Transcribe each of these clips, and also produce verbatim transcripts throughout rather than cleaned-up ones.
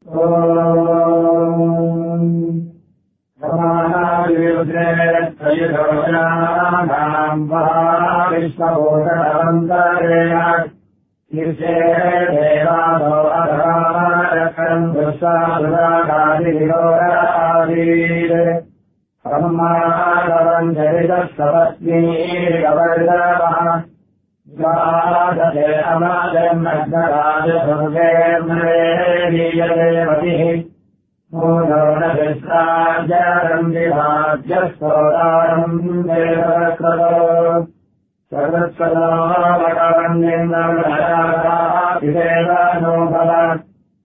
त्रयोदशानाम् विश्वभूषणवन्तरेण शीर्षे देवादो अधरारकम् दुःसाधुरागादिविरोरादीत् ब्रह्मादवम् चरितः सपत्नीर्गवर्धवः द्वादशे अमाजन्मग्नराजसुर्वेर्मरेणीयदेवतिः मूलोनभिस्राज्यरम् विभाज्यस्तोतारम् देवकृतो सरस्वतोमकवन्निन्दमनराभिदेवानो भवत्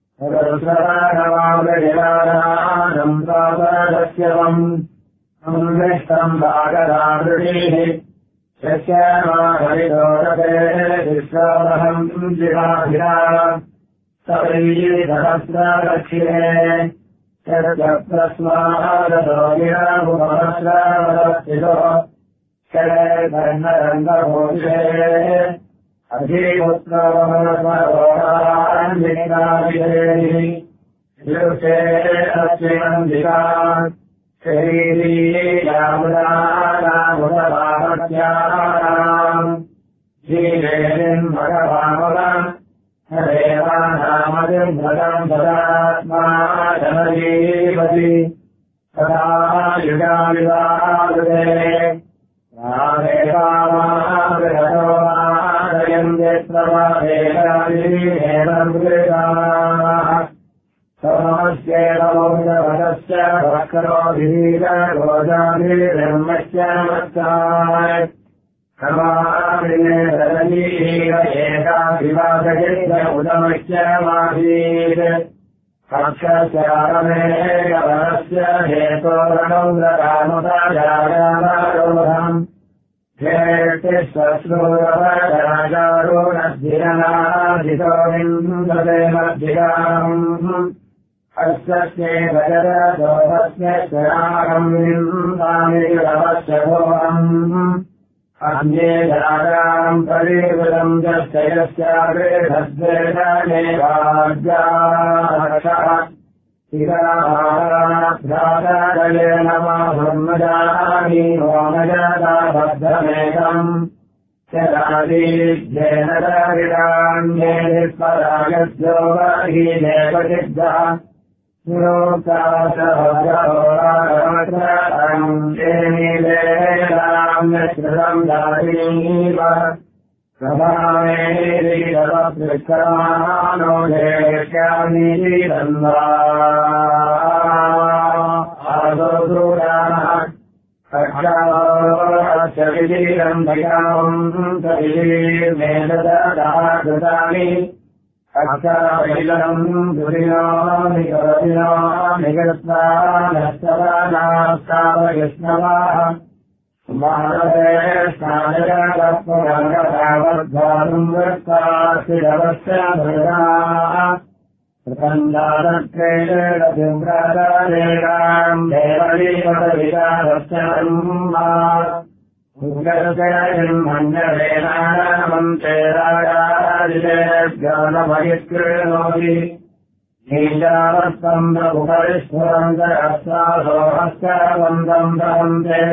सरस्वतनवामृगिरानम् सापरदस्यवम् संविष्टम् भागरावृणीः यस्य माहरिदोरते विश्वामहम् जिवाभिरा सवैः यस्य प्रस्मादतो विरामुपमस्रावदस्तितो शरधर्मरङ्गभूषे अधिपुत्रवमनस्मरोहान्विनिकाभिषेः विरुषे अस्मिनन्दिकान् शरीरी यामुदानामुदभावत्यानाम् जीवेरिन् भगवामुदम् देवानामदिम् भगम् सदात्मा जनजीवति सदा युगाविवादे रामेवामादयतो मादयम् यत्रवादेवादिनेवम् कृताः समस्येवमोदवदस्य वक्रो धीरगोजाभिर्ब्रह्मस्य मत्ताय समाविने रजनीव एकाभिवादयित्य उदमस्य मासीत् पक्षस्यारमेकवरस्य हेतोरणौरकामुदायागारोधम् हेतिश्वश्रूरवराजारोणद्धिरनाधितो विन्दते मद्धिराम् अस्य स्नागम् विन्दामिरवस्य भोगम् अन्ये जागाम् परिवृतम् जस्यस्याग्रेधद्वेदनेवाज्यारक्षः शिराभ्रातरेण मा ब्रह्मजानी होमजाता भद्रमेकम् चरादीज्येन दरिडान्येपरागस्यो वहीनेव सिद्धः नीलेराम्यश्रुतम् दारीव प्रभावेरीरवपृष्कमानो देश्यामीरन्वा आदोदूराः कक्षावस्य विलीरम् भयाम् तरीर्मेददाकृतानि अक्षावैलम् दुरिनो निकरतिनो निगत्वा नस्तवानास्तावयष्णवाः भारते स्नानकपुरङ्गतावद्धातुम् वृत्तास्तिरवस्य भृगाः प्रतन्दादत्रेणम् देवलीपदविदारस्य ब्रह्मा मण्डलेनामम् चेरायादिदेव्यानमहिष्कृणोति नीचावस्तम् उपरिस्फुरन्तरस्वासोहस्तावन्तम् दहन्ते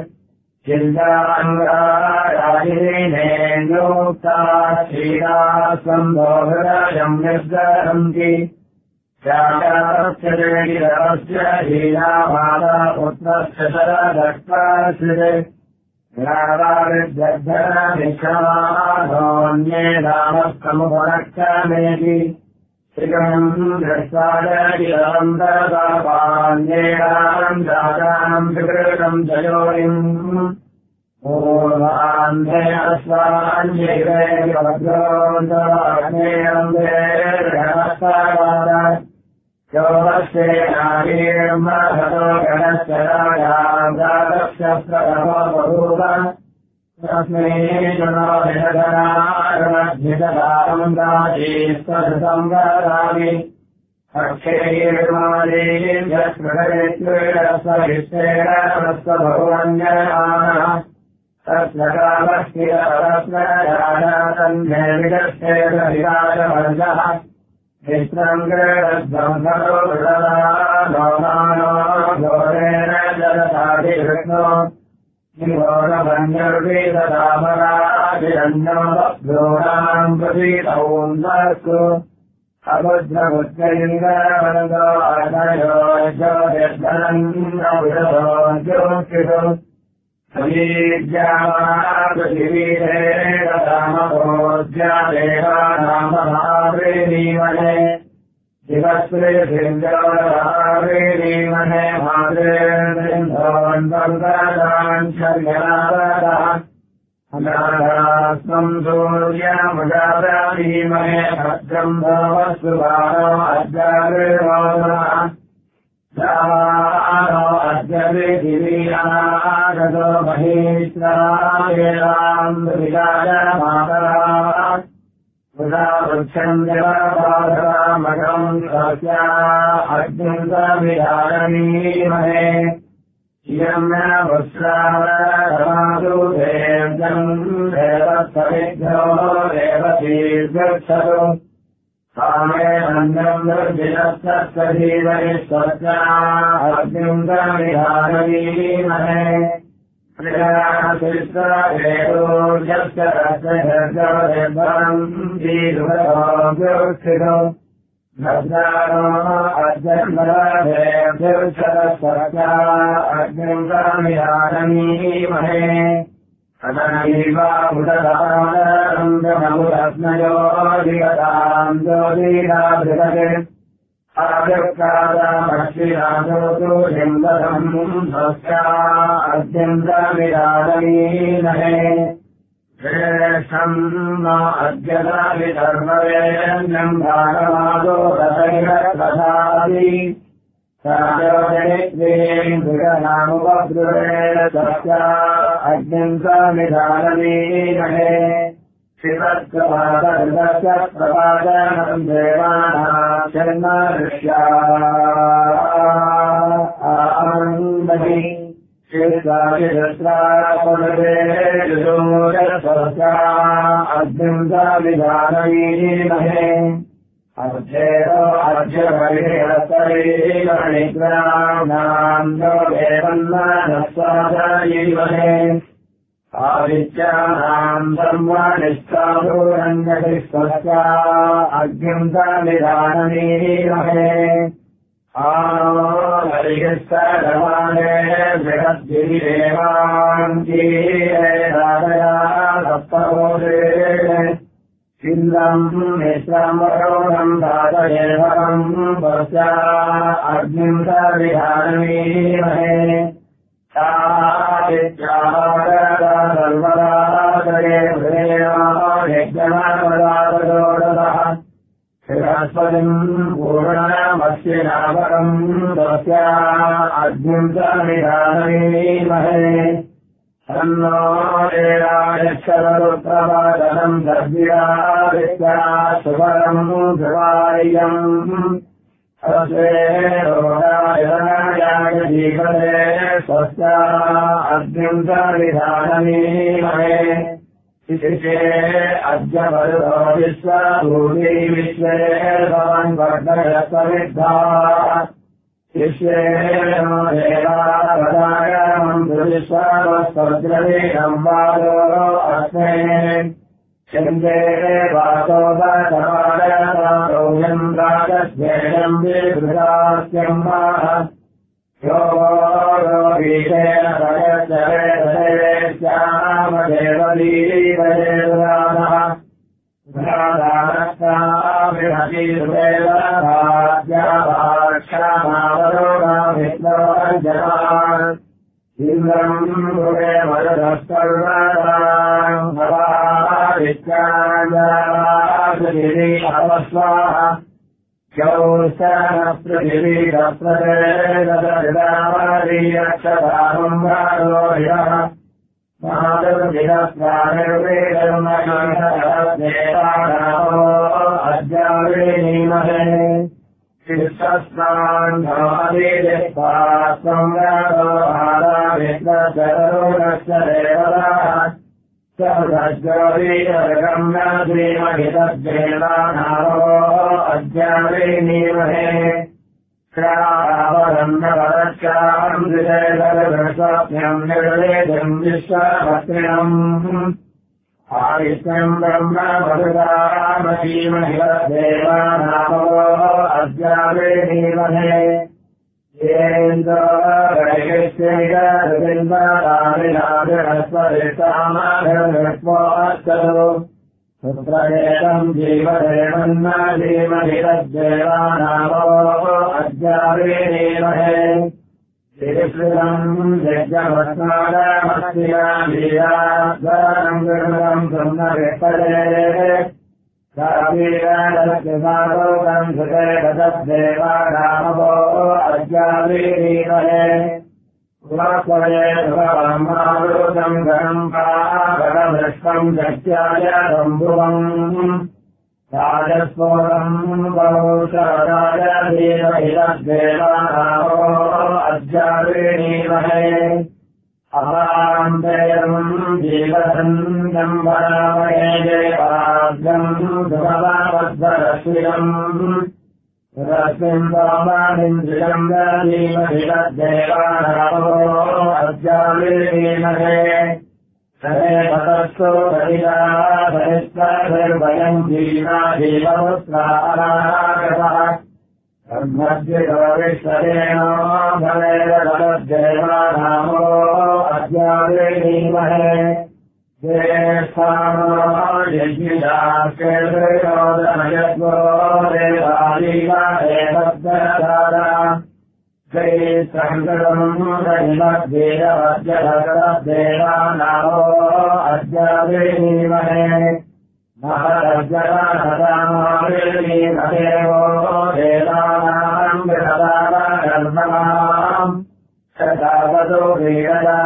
चिन्ताङ्गायादिनेन्दोक्ता क्षीरास्वन्दोहृदयम् निर्गरन्ति चाकारस्य देगिरवस्य हीना माता पुत्रस्य शरदक्ताश्रिते रावारिद्यद्धरनिक्षमाधोऽन्ये रामस्तमुपरक्षमेति श्रियम् दृष्टादगिरवन्तरतापान्येनाम् जाताम् विकृतम् जयोनिम् पूर्वान्धे अस्वान्यैवेन्द्रोन्तराग्नेयम् योगस्ते नारीर्महतो गणस्य राजाम् जातस्य प्रथमो बभूव तस्मै जुनो निषधनारणद्भिषदारम् दाजीस्वधृतम् वदामि अक्षैर्मालीर्यस्पृहयित्वेरस्वहिष्टेन प्रस्वभगवन्यमानः तस्य कामस्थिररत्नयानातन्धे विदष्टेन विराजवर्गः चित्रम् गृहध्वंसरो वृषदानो नानो घोरेण जलसाधिकृष्णो निघोरभञ्जर्वेददामराभिरन्यो भ्रूणाम् प्रसीतौन्दस्तु अबुद्धमुच्चैन्द्रवनदो अनयो ज्योतिर्धनन्नविरधो ज्योतिषो समीज्यामादशिवीरेणदामभोज्यादेवानामहावेणीमहे शिवश्रीसिन्धोरहावेणीमहे माद्रेन्द्रोन्वङ्गान् शर्यनारदः अनारास्मम् सूर्यमुदाराधीमहे भद्रम् भवस्सुभानो अज्जागृहोमः दावानो अज्जविधिवीरागतो महेश्वरायेणाम् विराजमातरा पुरा वृक्षम् जलपाधरामकम् सस्या अग्निन्दविधारणीमहे यम्यवस्रावरमादु देव्यम् देवत्सविभ्यो देवतीर्गच्छतु कामे मन्दम् दुर्जिनस्तत्सजीवनिस्वस्या अग्निन्दविधारणीमहे प्रियाशिष्टहेतोर्यस्य रसहर्जवनिर्भरम् दीर्घोऽव्यवस्थितो भद्रानो अद्यन्मराधेभ्यर्षरस्वस्या अग्निन्दविधारणीमहे अदनीवामुददानन्दममुरत्नयोदिगताम् ज्योतिराभृतके आदृक्कादामश्विनादोतु हिन्दसम् स्वस्या अद्यन्तविधारणीमहे श्रेष्ठम् न अद्यताविधर्मवेन्द्रम् भारमादो रथैरकथादि सायोजनित्वेन्द्रनामुपद्रुवेण स्वस्या अग्निन्तविधारणीमहे शिवत्वपादस्य प्रपादनम् देवानाम् शर्मऋष्यामहि शिवस्वादिदस्रापदवेदूरस्वस्या अग्निन्तविधारणीमहे अर्धेतो अर्ध्यपरिहस्तैवनिग्राणाम् नो देवन्नानस्वादायीमहे आदित्यानाम् धर्मानिष्ठाभूरङ्गति स्वस्या अग्निन्तविधारणीमहे आनो हरिस्तरमाने बृहद्गिरिदेवाम् गीरेरादया सप्तभूतेन इन्द्रम् मिश्रमरोणम् धातयेवरम् स्वस्या अग्निन्तविधारणीमहे सर्वदादये यज्ञनापदादोदः बृहस्पतिम् पूर्णमस्यनापकम् स्वस्या अग्निन्तविधारणीमहे तन्नो देवायक्षररुप्रपादनम् दर्व्यादित्या सुभरम् ध्रुवायम् अस्वेरोगायनाय जीवने स्वस्या अग्निन्तविधारणीमहे शिशिषे अद्य वरुणो विश्वभूमि विश्वे भवन् वर्धयत्वविद्धा शिष्येनो देवावदायम् दुर्विश्वावस्वद्रवीणम् वादो अस्मे चन्दे वासोदसमादयम् राजस्येयम् विभृतास्यम् वा यो गीतेन भयश्चरेश्यामदेवलीवदेवानः क्षामावरोगाभिष्णोर्जनान् इन्द्रम् भुवे मरुधस्तर्वान् भवादित्याञ्जनापृथिवी अवस्वाहा चौष्टप्रतिवीरप्रदेशदामरीयक्षदाहम् वारोहिणः मातृभिरस्वानिर्वेदन्मदेवानामो अद्यावेणीमहे शिष्टस्नान्धमादिस्वास्वम् रातो आदाविष्णचरोरस्य देवताः सजोरीरगम्यधीमहितद्देवानारो अज्ञानीमहे श्रावरन्नवरक्षाम् द्विजयदर्शस्वप्न्यम् निर्वेदम् विश्वभद्रिणम् आदित्यम् ब्रह्म मधुरामहीमहितद्देवानारो अज्ञानीमहे येन्द्रविन्दरामिनादिरस्वरितामाधिरस्वोऽस्तु पुत्रयेतम् जीवदेवन्ना जीवहितद्देवानामो अज्ञानीमहे श्रीश्रितम् यज्ञवस्मादमस्तिनामीयाद्वारम् विरुदम् ब्रह्मविपदे सावीरदस्यसारोकम् सुते तद्देवानामो अज्ञानीमहे उवास्वये सुभवमारुतम् गणम् पावरमृष्टम् जत्याय सम्भुवम् राजस्फोरम् बहुशराय धीमहितद्देवानामो अज्ञानीमहे अपान्तेयम् जीवधन्यम् वरामहे देवाद्यम् सुभवावद्वरश्रियम् रस्मिन् वामानिन्द्रियम् धीमहितद्देवानामो अज्ञानीमहे सहे ततस्तु सहिता सहिष्ठभिर्भयम् जीवा जीवमुत्सारागतः ब्रह्मद्विषरेणो भवेदतद्देवानामो अज्ञानीमहे ज्येष्ठानो यज्ञिदास्केन्द्रयोदनयज्ञो देवालीला एतद्ददारा श्रीसङ्कटम् रहिमद्वीरवद्यभगवद्देवानामो अज्ञानीमहे महरज्जनाथदामाविर्मीमहेवो देवानाम् विरदागर्भमाम् शतावतो वीरदा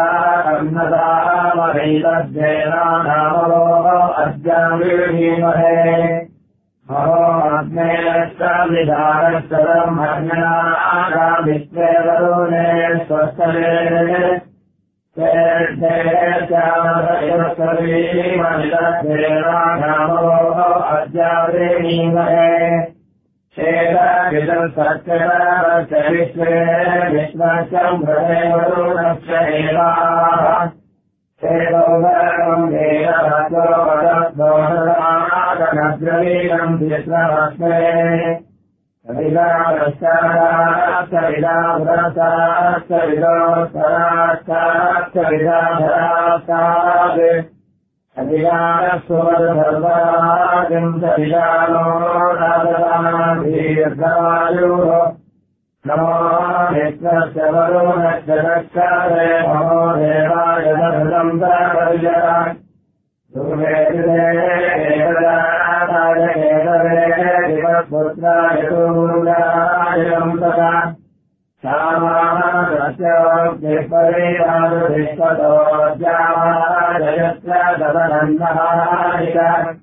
कर्णदामहैतद्देवानामो अज्ञानीमहे महोऽग्नेयश्चविधारश्चरम् हर्म्यनागामित्वे वरुणे स्वस्तरे देवानामो अज्ञानीमहे चेदविदम् सत्यचरिष्वे विश्वचम् भवे वरुणस्य एवाः चेदोदरम् वेदभद्रो वदद्दोषमागनद्रवीरम् विश्वमस्मे सविदावृतास्तविदावृतास्तविदोत्तरास्तास्तविदाधरास्ताद् सविदानस्वरधर्मराजम् सविदानो राजदानधीर्घायुः नमो मित्रस्य वरुणस्य दक्षारे नमो देवाय दधृतम् दापर्यः दुर्वेदिते एकदाताय केतवे दिवत्पुत्राय दूरायम् तथा श्यामानस्योग्निपरिवादुभिष्पतो ज्यामाजयस्य ददनन्दहारिक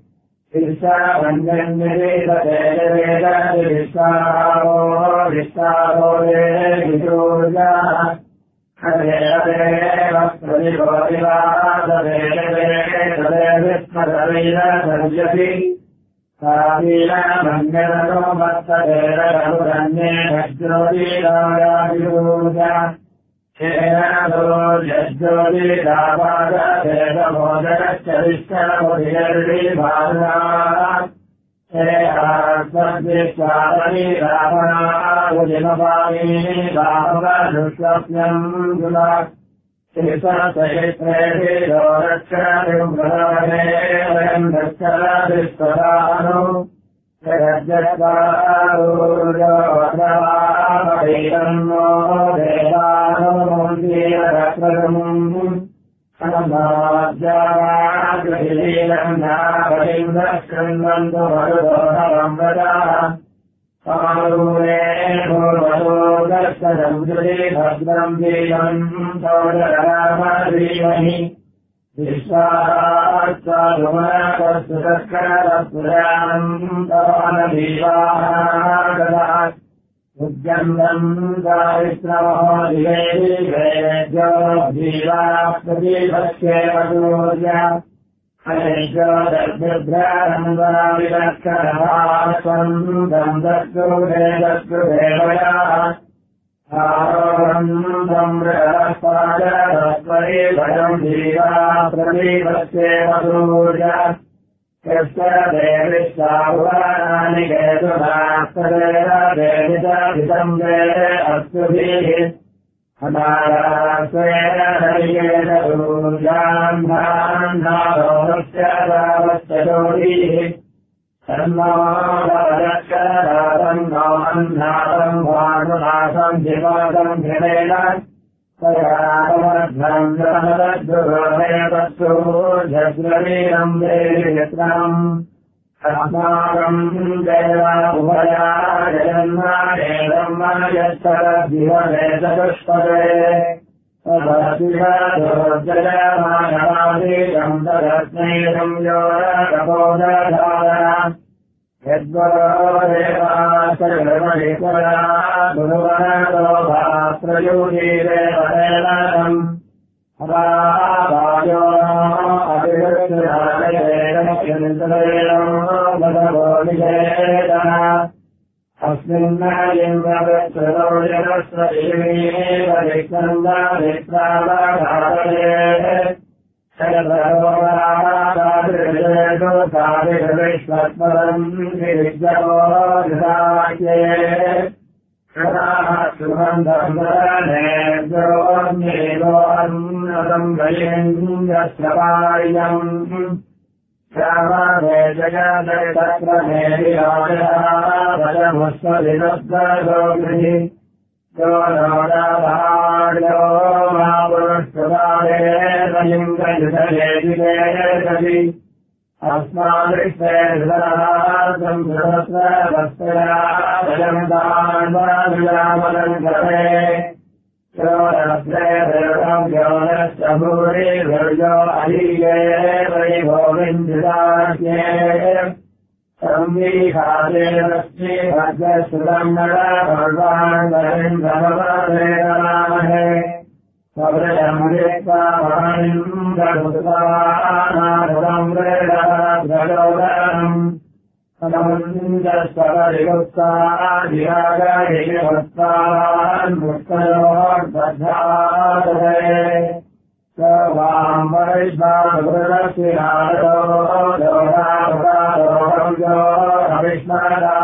ईशावन्यन्निरीदते वेदविश्वाहो विश्वाहो ये विदूर्जाः हरे हरेव प्रतिभोदिवादवेदवे तदे विस्मरवीरसर्जति सावीरमन्यनो मत्तवेरघुरन्ये भज्रोदीरायाविदूर्जा शेनदो यज्जोदीरावादवेदमोदकश्च विष्टमुदिर्विभागाः हेहास्मद्विश्वावनी रावणावुजिमपामी बाहुवधुष्वप्न्यम् गुला श्रीसहस्रेभिरो रक्षाभिर्भवे वयम् रक्षराभिस्वरानो जगज्जत्वारूर्जवदवामहीरन्नो देवानो जीवरक्रमम् समाज्यावाग्रहीलम् नावलिन्दशृण्वन्तु मरुदोहवम् वदाः पारूरे भूर्वलोदर्शसमुद्रे भद्रम् वीरम् तोजरामधीमहि विश्वात्साधुमनकस्तुतस्करपुराणम् तवानदीवाः उद्यन्दम् दारित्रमहो दिवेदि वेद्यो जीवास्पतिभक्ष्येव दूर्य अनिश्वरभ्युभ्रानन्दनाविलक्षणभास्वन्दम् दस्कृते दस्कृदेवयाः आरोहन्तम् मृगस्पादस्वरे भयम् जीवा प्रदीपस्येव सूर्य यस्य देविश्चाहुरानि केतुनास्तदेव देवितभितम् वेदे अस्तुभिः अनारास्वेन हरियेन सूर्यान्धान्धारोहस्य रावस्य जोडीः तन्नो भवदक्षरातम् नो अन्धातम् भानुनाथम् जिवादम् धिरेण तयामध्वम् जगदद्गुरुमेतत्सूर्यग्रवीरम् देवियत्रम् अस्माकम् देवाभया जगन्नादेवम् मनयच्छरद्दिवने चतुष्पदे तदतिजयमानवादीकम् तदस्मैरम् योरकपोदधारा यद्वरो देवासर्वमणिपुरा गुरुवनतो भात्रयूजीदेवदेवनम् अवायो अभिवृत्तिराजयेनम् भगवोनिषेदः अस्मिन्नायिन्द्रवृत्तरो जनस्वतीमेव विक्रन्दाभिप्रावधारये शरदरोरादादृशेषु साधिर्विश्वत्परम् विविद्यवो विधाये क्षणाः सुगन्धर्वनेभ्योऽन्येवोऽन्नतम् गयेन्द्रश्रवार्यम् श्यामे जगदयतक्रमेरिराजमुष्मदिनोद्गोभिः यो नोदाभाड्यो मा पुरुष्टुकालेतलिङ्गयुधलेजिलेजति अस्मादृष्टे धरार्थम् सहस्रवस्तया भजन्तान्वाभिरामलम् करे यो रस्ते देवम् योनश्च भूरि भर्यो अलीये वैभोविन्दिदास्ये संवीहादेवस्ति भद्रश्रुतम् नरभर्वान् वरिन्द्रमवदेवनामहे स्वव्रजमुदित्वा महानिन्दुतानाधुरम् वृडगोदरम् समन्वितस्वरयुक्ताधिरागहिवत्तान् मुक्तयोर्बद्धादहे स वाम् वैष्णवृदस्विनादो दोराभुरादोहव्यो अविष्णदा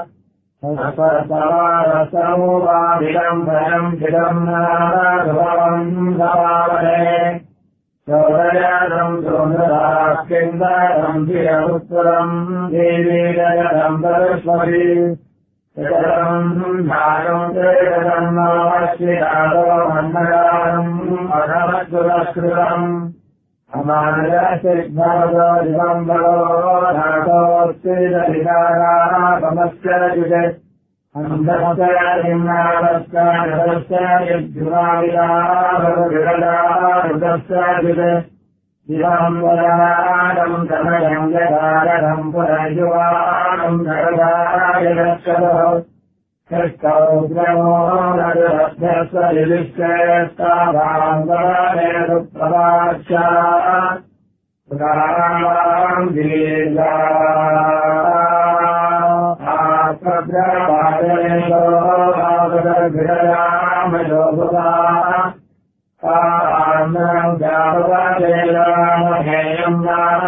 सत्सवारसमुपाधिकम् भयम् चिदम् नादभवम् सवावने चौदयादम् सुन्दरास्किन्दरम् धिरमुत्तरम् देवीरयदम् दर्श्वरि जगदम् भागम् जगदम् नमश्चिरादो मन्नगानम् अधमत्सुरस्कृतम् अमानयसिद्धवदो दिवम् भगो धातोऽस्तिदधिकारापमस्य जुगे अन्धस्य निम्नावस्य नरस्य यद्युवाविदाभगविरदारुदस्य जुगे दिवम् वराडम् तमयम् जगारम् पुनर्युवानम् जगदायगच्छतः कृष्टौग्रमो नरुरभ्यस्य युधिष्ठेष्टाभाङ्गवेदुप्रवाच्या पुराणाम् दीर्घा आत्मद्रवादनेशो भावदर्भिरयामयोगुवा आन्द्रम् जापवादेलामहेयम्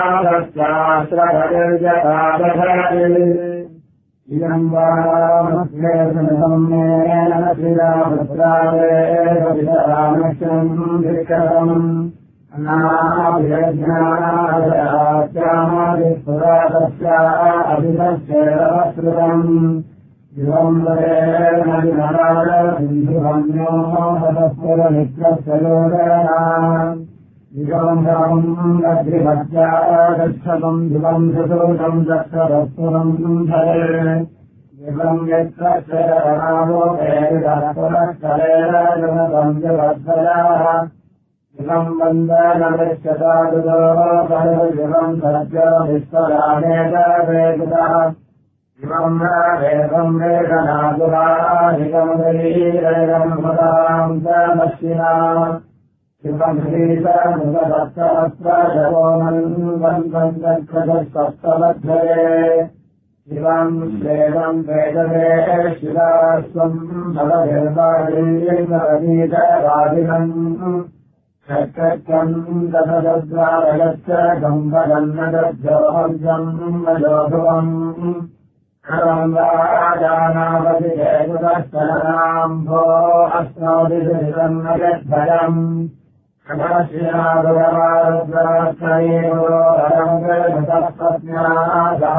नामस्यास्त्रभतिर्जतादधति इदम् वामस्येन श्रीरामपुत्रादेवविदरामश्यम् विक्रमम् अनाभिज्ञानादिपुरातस्या अभितस्येवस्कृतम् इवम् वरेण विनराजसिन्धुभन्यो हतस्वरमित्रस्य लोकना इवम् रामम् अग्रिमत्या गच्छतम् ध्रुवम् सुसूतम् दक्षरस्वरम् धरे इवम् यत्र शरणलोकेरिदस्वरस्थलेन जनतम् जगद्वयाः इवम् वन्दनमिष्यतादुतो सर्वजिवम् सत्यो विश्वरामेत वेदितः इवम् वेदम् वेदनादुराधिकम् दरीरयम् पदाम् च दक्षिणा शिवम् शिवम् वेदम् वेदवे शिवास्वम् भवनिर्वाणीयीतरादिनम् षट्कम् दशद्वारगच्छ गम्भगन्नगद्धोहम् मयोभुवम् करम् राजानावधि हेतुदस्तनाम् भो अस्मौदिशम् नगद्धयम् कमश्यादुरमारुद्रात्मयेवो रङ्गसत्पत्न्यासः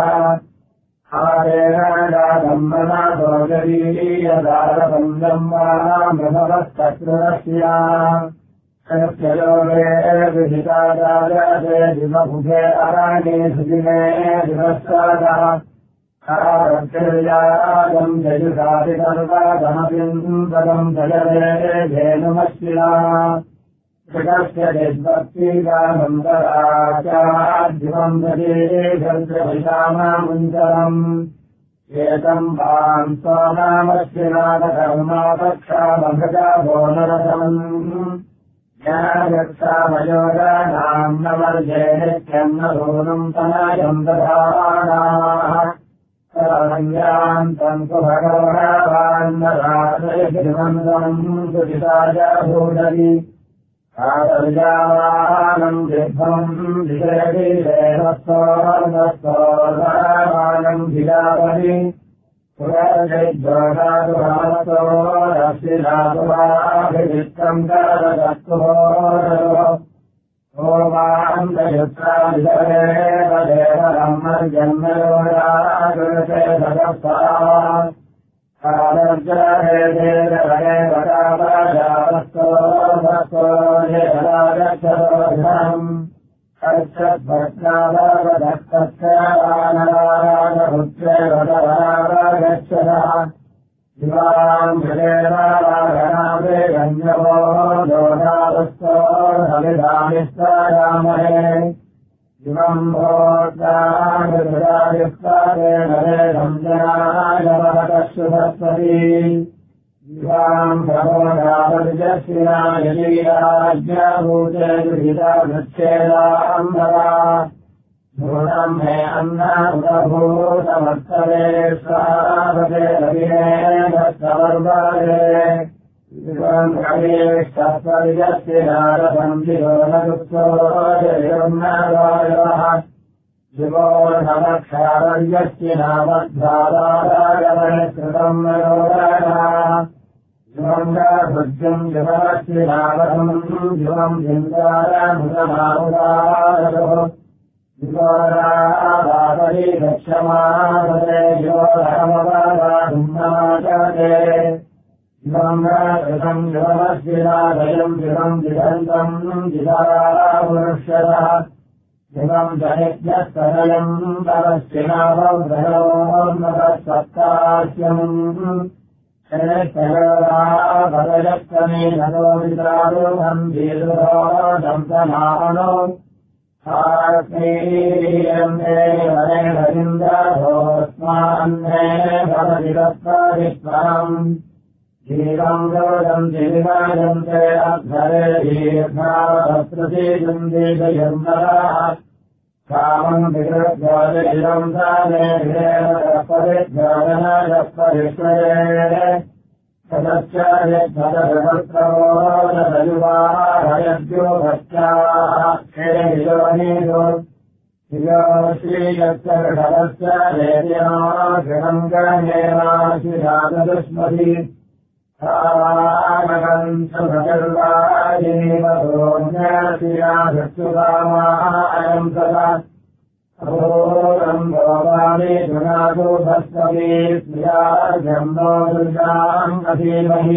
आरेणागम्बनागोगरीयदारसंगम्बामृभवस्तकृतस्या सत्यलोके विहितादागते दिवबुधे अराणे सुदिने दिवस्सादः आरक्षर्यागम् यजुषादिकर्वागमपिन्दकम् जगते धेनुमश्विना कृतस्य यद्भक्तिगानन्दराचाद्युवम् ददेशन्त्रभिषामामुञ्चरम् एतम् वाम् स्वनामश्विनादकर्मापक्षामभृजाभो नरसम् ज्ञानक्षामयोगानाम् न वर्गे नित्यम् न भूनम् तनयम् दधानाः सरङ्ग्यान्तम् सुभगवनावान्नराजयभिवन्दम् सुचिताय भूदरि आदर्यावानम् दिग्भम् विजयभिरेवस्तोर्वस्तोर्वानम् भिजापरि पुरजयद्वोषादुभावस्तो रश्मिधातुवाभिजित्तम् करदस्तुभोरयो ओमान्तयुत्राभिजरेव देवरम्मर्जन्मयोरागुरुते भगवता आदर्जरेदेवरेवरावस्तोर्वस्तोर्यरागच्छतोऽधम् अर्चद्भक्तावरधक्तस्यानरागपुत्रेवरागच्छतः शिवाम् हृदेवागणावे गण्यवो दोषावस्तोर्हविधानिस्तायामहे शिवम् भोक्तानुरायुक्तारेण वेदम् जनाय महतः शिवाम् प्रमोदावर्जस्विना यदीराज्ञाभूते दुहिता वृच्छेदाम्बरा भूतम् मे अन्नाभूतमत्तवे स्वापते रविने दत्तवर्वारे शिवम् कवेष्टस्वर्जस्विनारसम् शिवोनयुक्तो जयोन्नावायवः शिवो नमक्षारर्यस्विनामद्धारागमनकृतम् मनोराः शिवम् भुज्यम् शिवस्विनावसम् शिवम् जिन्दारामृतमामुदारः शिवरादापरि गच्छमानते शिवोरमवादाधुम्नाचते शिवम् कृतम् शिवमस्विनादयम् शिवम् जिगन्तम् जिदारामनुष्यतः शिवम् जनित्यस्तनयम् तवश्चिनावग्रहोन्मतसत्तास्यम् शनेस्तयोराभगजत्तमे नरोमित्रारोहम् दीर्घोदम् समानो आत्मीयन्ते हरे हरिन्द्रभोस्मान्ने भवति तत्त्वादित्वरम् जीवम् रोदम् जिविराजन्ते अध्वरे दीर्घावत्प्रतीजम् दीर्घयन्नराः कामम् विकृद्वादिरम् दाने विरेवपरिद्वादनायपरिश्वरे तदच्चार्यध्वरभद्रवोदयुवाहयद्यो भक्त्याः क्षेयोनीयो यो श्रीयत्सर्षदस्य वेद्यनो गृहम् गणेनाशिरादुष्मति आनगम् सुभगर्वाजीवोज्ञाशिराधृत्युकामायम् सदा अभोरम् भवामि धुनादो भस्मि स्यार्जम्बो दुर्गाम् अधीमहि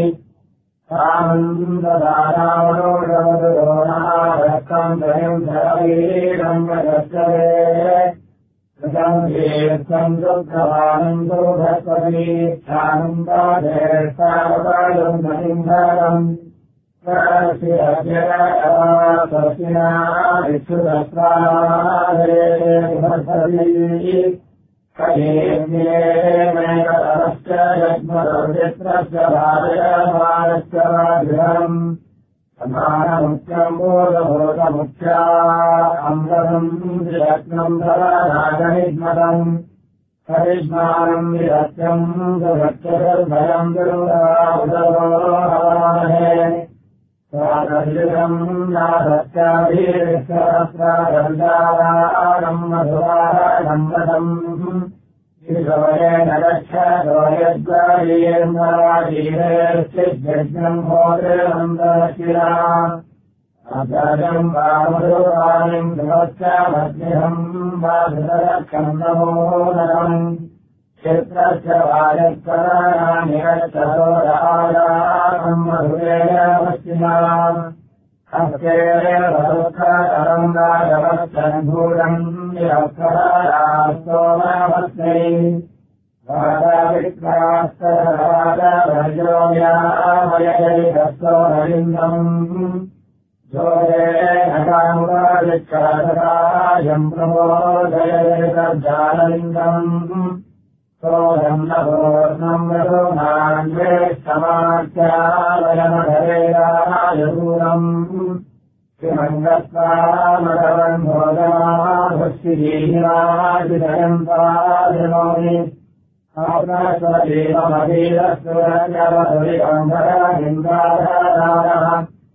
आनन्ददारावणोषवदोनारक्तम् त्रयम् धरवीरम् गच्छवे कृतम् तीर्थम् दुःखवानन्दो भस्मि ध्यानम् सिंहरम् स्वस्तिना विक्षुदस्वाहारे भर्तवी कयेम्येमेकतरश्च जग्मदर्जित्रस्य भार्यमानश्च गृहम् समानमुख्यम् बोधभूतमुख्या अमृतम् विरत्नम् धरनागनिष्मतम् हरिष्मानम् विरत्यम् सुरक्षभयम् दुर्गावहे स्वादृशम् नादत्याभिरस्रारम् मधुरानम्रतम् ईश्वरेण रक्षोयद्वारीर्मराजीरेश्चिज्ञम् भोजनन्दशिरा अजम् वामधुराणिम् विभोच्चामद्यहम् वाधुरक्षम् नमो नरम् क्षेत्रस्य वायत्पराणि रक्षसोरायाम् मधुरेण पश्चिमा हस्तेन भरुत्तरम् राजवत्सन्भूरम् निरक्षरास्तोमवस्मै वादाविक्रास्तराजाभर्योऽयामयजरितस्तोरलिङ्गम् जोरेण कामुराजम् प्रबोधयजरितज्जाललिङ्गम् सोऽहम् न पूर्णम् रघुनान्वे समाख्यावयमधरेरायदूरम् किमङ्गत्वामधवन् भोजमाभुष्टिजीराजितयम् पादनोमि आप्रास्वदेवमधीरस्वरजवधुरिकम्भरलिङ्गाधाराः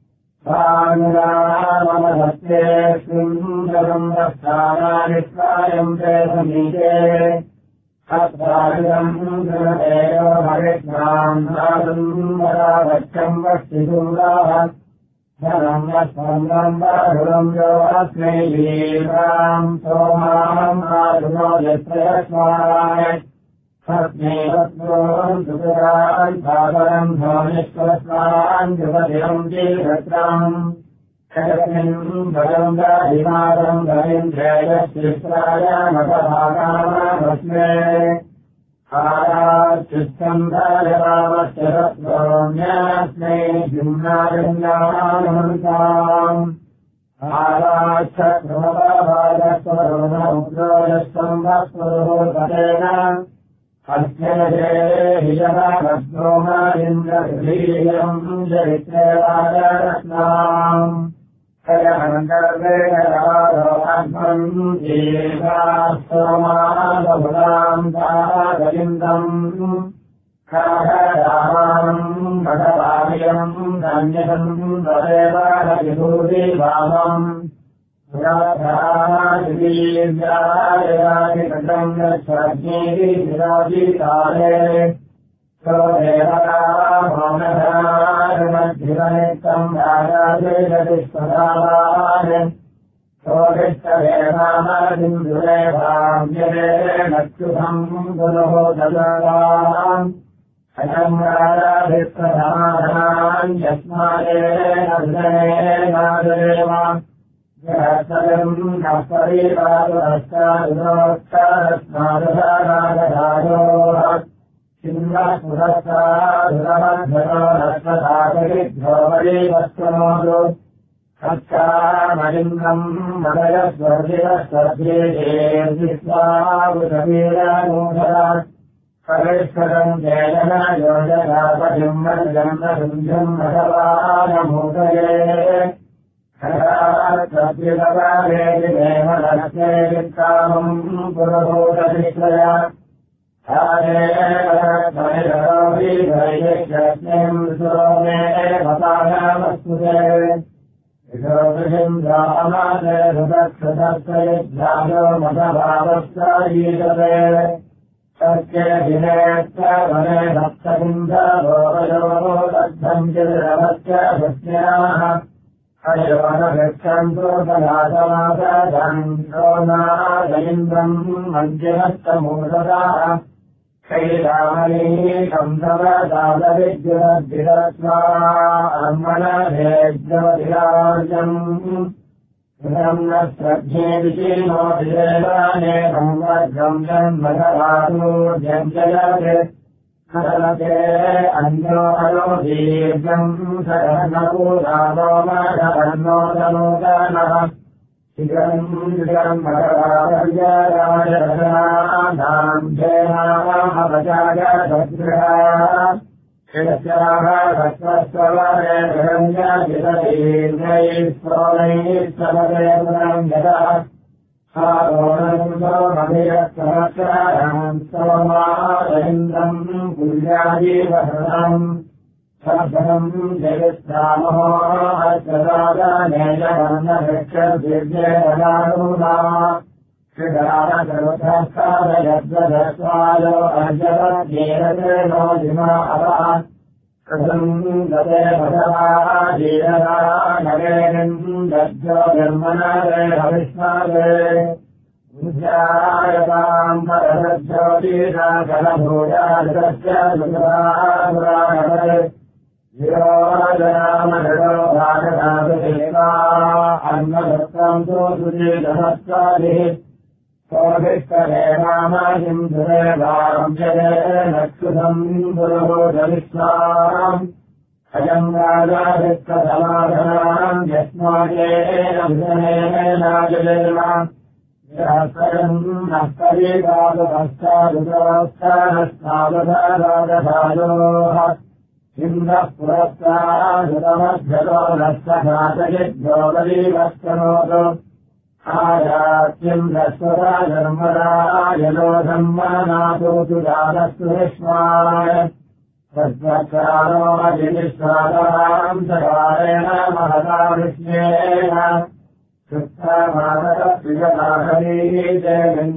मम सत्ये सुन्दरम् दस्थानानि प्रायम् ते समीचे अत्रादिदम् गुणदेव हरिष्णाम् नादुम्बरावच्छम् वष्टिसूराः धनम् वस्पन्दम् बाहुरम् यो अस्मै वीराम् सोमाम् आधुनो यत्रयस्माय अस्मै वत्रोम् सुपुरान् सादरम् धोनिष्वस्मान् युवतिरम् दीर्घत्राम् कस्मिन् भगम् दाधिमादम् धरिन्द्रेयश्चित्राय मतभागामस्मे आराचित्तम् धारवामस्य तत्त्वोऽन्यास्मै जिम्नादिन्यानमन्ताम् आराच्छत्रोभागस्वरोमुद्रोयस्वम् वस्वरोपतेन अस्य हिजनाभद्रोमादिन्द्रधीयम् चरित्रे वाजरत्नाम् कयमन्तर्वेणराधोऽध्वम् एकास्तोमादभुताम् तादलिन्दम् काहरामाम् भगवामियम् धन्यसम् वदेवाहविभूतिभावम् पुराधादिवीर्यादिरादिकृतम् यच्छज्ञेतिरादिकाले सोदेवरामोनधारुमद्धिरनित्यम् राजादिरतिस्वधावान् सोदिष्टवेनामदिन्दुरेभाव्यरेणच्युतम् गुरुः ददाम् अयम् राजाभिप्रधानान् यस्मादेन जगत्सदम् नस्परिपादुरश्चादुरोक्तारस्मादुराजराजोः चिन्नस्फुरस्तादुरमध्वरो नस्पदातरिद्धोवरीवस्त्वमोदु सत्कामलिङ्गम् मदयस्वर्जितस्वर्जेर्जित्वावुतवीरानूधरा करेश्वरम् जयजन योजनापतिम् मर्जन्नसुन्ध्यम् भगवानमूतये सत्युतवादेवलक्ष्मेकामम् पुरभूतशिष्टया ैरस्मिम् सोमे भवानामस्तुते विशोदृशिम् रामादे सुदक्षदक्षयज्ञायो मदभावस्तायीतते सत्यदिनेत्र वने भक्तबिन्दभोगयो दग्धम् चिरवस्य भृत्याः हयोनगच्छन्तु सदासमासदन्तो नादयिन्द्रम् मञ्जिनस्तमूलदाः कैलामनीकम् तवदादविद्युरद्भिरस्वा अर्मणभेज्यवधिरार्यम् इदम् न श्रद्धे विशीनोऽभिदेवानेकम् वर्गम् जन्मधरातूर्यम् जयते कदलते अन्यो अयो दीर्घम् सदनपूरावोमधर्णोदनूतनः शिखरम् शिखरम् भगवापर्यराजरचनानाम् धेनामवचारसद्गृहा शिरस्याः सत्त्वस्वरे गृहञ्जतिरतीर्णैः सोमैः समदे पुरञ्जतः सारोणन्दोमभिरत्सहस्राणाम् सोमारविन्दम् कुल्याजीवहृतम् सभ्रम् जगत्सामहो अर्थदानेयवर्णवृक्षद्विर्जेरनानुना श्रीदानसर्वधस्तादयद्वदस्वायो अर्जवद्गेरनो जिमा अवात् कृतम् गते भगवा जीरना नगेरिम् दज्जो निर्मनरे हविष्मारे विद्यायताम् परज्योतिषा कलभूयादस्य दुरानरे विरोजनामृतो भागदादेवा अन्नदत्तम् तु सुजीतहस्तादिः सोऽभिष्टरे रामाहिम् सुरेवाम् जये नक्षुतम् पुरोधविश्वाम् अयम् राजाभित्तसमाधनाम् यस्माकेन विजनेनाजलेम सहस्रम् नस्तरीपादपश्चादुतोत्साहस्तावधारादधायोः इन्द्रः पुरस्तादुतमध्यतो नस्तघातयिभ्यो बलीवस्तनोतु आयात्यम् दस्वता धर्मरायलोधम् मानातोतु जातस्तु विश्वाय तद्वत्कारो अजिनिश्वादाम् सकारेण महता विष्णेन कृत्तमानतप्रियदाहरीते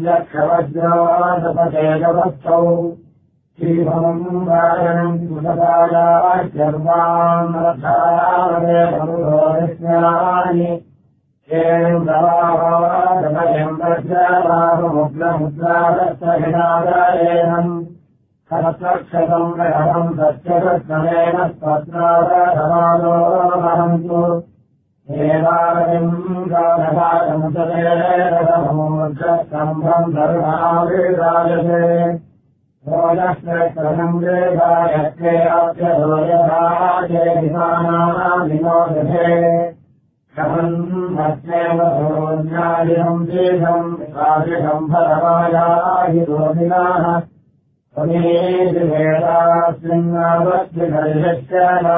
गञ्जक्षवज्रोदपतेजवत्सौ श्रीभवम् वारणम् कुशतायाश्चर्वाम् रथावदे भरुधो विस्मयानि येन दवाभावादभयम् प्रज्ञाभावमुग्रमुद्रादस्तहिनादायेनम् सहस्रक्षतम् प्रहरम् सत्यकृत्तमेन स्वत्रादधमादोहन्तु देवालयम् गाढभागमुचरेरथमूर्धस्तम्भम् धर्माविराजते रोजश्रेष्ठम् देवायत्ते अभ्यधोयधाजे विमानानाम् विनोदते शमम् भक्तेव भोज्ञादिनम् दीर्घम् राजिषम् फलमायाहि रोगिनाः त्वमेदिवेदास्मिन्नावद्विधर्यस्य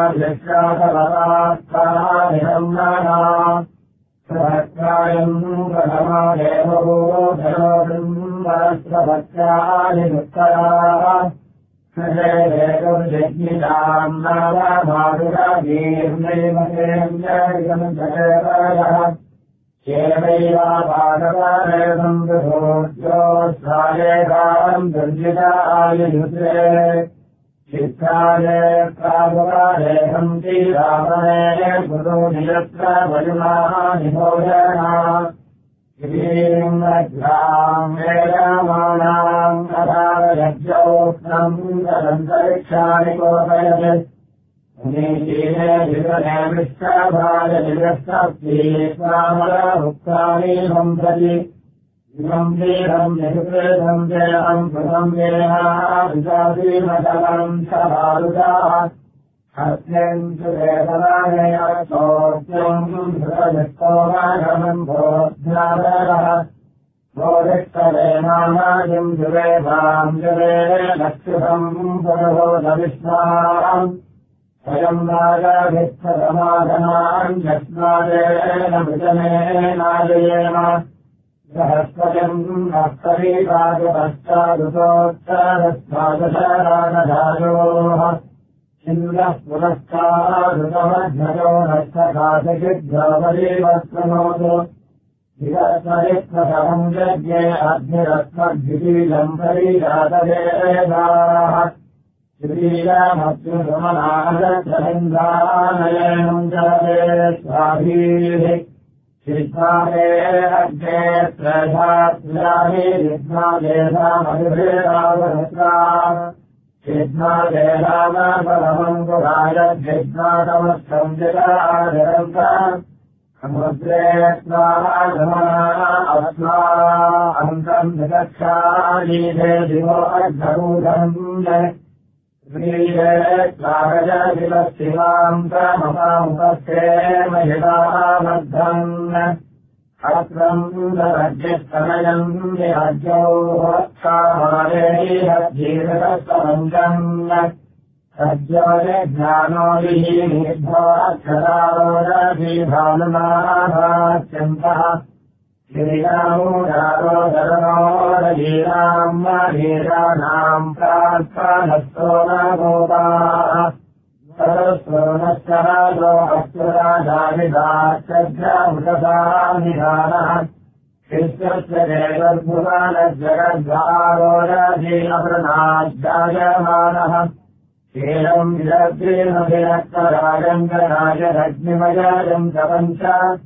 नाभ्यक्षातवरात्ताभिहम् नाना स्वभक्तायम् प्रथमादेवो धरोम् वरस्वभक्त्यादिमुत्तराः सजयेकम् नाममारुरागीर्णैमतेन्द्रम् जगेतायः केवैवापादपारेदम् विभोज्योत्सायेकाम् दुर्जितायुधे चित्ताये प्रागुरारेहम् तीरामणे गुरु नियत्र वयुनाः निभोजना गिरीम् रज्ञाम् वेदमानाम् अधारयज्ञोक्तम् तदन्तरिक्षाणि कोपयते नीतीने विगनेमिष्टाभाजनिरस्तप्तीस्वामलभुक्तानि संसति इमम् वीरम् निरुपेदम् देहम् कृतम् देहाभिजातीमतलम् सभारुदाः हस्यम् सुरेतराणे अर्थोक्त्यम् धृतविस्तोमागमम् भोध्यादरः भोधिष्ठरे नामाजिम् जुवेभाम् जुवे लक्षुतम् पुरोधविश्वाम् स्वयम् राजाभित्थसमाधनाम् यस्मादेन वृजनेनाजयेम सहस्रजम् नस्तरीपादपश्चादुतोत्तरस्मादशरागधायोः इन्द्रः पुरस्तादुतमध्ययो नस्तकाशचिद्भवलीवस्त्रनोतु विरत्मरित्वसहम् यज्ञे अग्निरत्मद्भितीलम् परीजातवेदाः श्रीरामत्युसमनागच्छलिन्दानयनम् जलते स्वाधीः सिद्धादे अग्ने त्रयधात्र्याहि सिद्धादेशामभिभेदावहृत्रा सिद्धादेशानापरमम् पुरायद्विद्वातमस्थम् जलादरन्त समुद्रे स्वागमना अस्मा अन्तम् विचक्षालीधे दिवो अद्धरूढम् श्रीये स्वागजशिवशिवाम् तमपामुपस्थे महिलाबद्धम् अत्रम् दरज्यस्तनयम् विराज्योः सामारेह जीवितस्तमञ्जम् सज्जोज्ञानो विहीनिभ्यो अक्षरारोदीभानुमानाभात्यन्तः श्रीरामोदारोदरनोदीनाम् वीराणाम् प्रार्थनस्तो न गोपाः सरस्वनश्चराजो अक्षराजानिदाच्चग्रामृतसानिधानः शिष्यस्य जगद्भुवानजगद्वारोदीनवृणाज्जायमानः एवम् विरग्रीमभिरक्तराजङ्गराजरग्निमयाजम् प्रपञ्च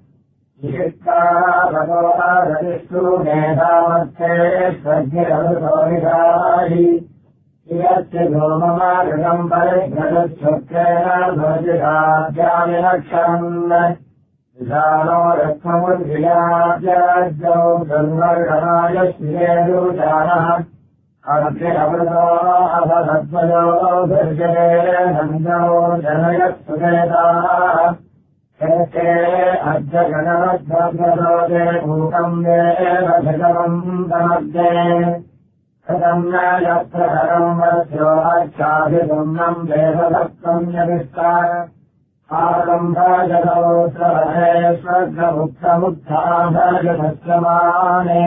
विशिष्टारतिष्ठु मेधामध्ये स्वज्ञरसोविधाहि यस्य गोममागतम् परिघ्रदच्छुक्रेण ध्वजिराज्यामिलक्षम् विशालो रक्तमुद्भियाज्याज्यौ दुर्वर्गणाय श्रियेदुजानः अग्निरवृतो अभसद्वयो भर्जने नन्दो जनयत्सुवेदाः हेते अद्यगणवद्भद्रलोके भूतम् वेव भगवम् तमध्ये कथम् न यत्रहरम् वस्यो अच्छाभिगुम्नम् देवभक्तम् यविष्कार आरम्भजतौ स्वहे स्वर्गमुक्तमुक्ता भजतस्यमाने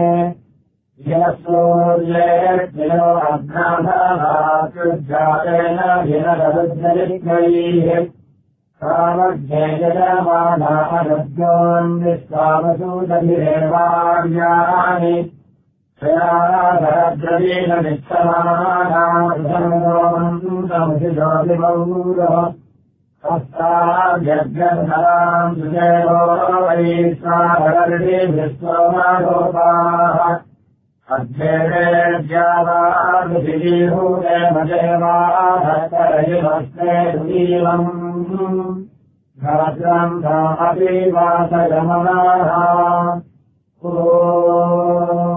यसूर्येभ्यो अग्नाभाकृज्जातेन विनररुद्रलिग्नैः कामज्ञे यजमानानद्योन्विश्वावसूदभिरेवार्याणि स्वयाधरद्रवीण निःसमानामृतमोऽन्तमुषिजोऽभिमौरः हस्ताभ्यर्गन्धराम् सुदेवो वैश्वानरर्षिभिस्वमागोपाः अध्येवेद्यावादिभिरीहूते मदेवाहस्तरहिमस्ते दुरीवम् भद्रम् धामपि वासगमनाः ओ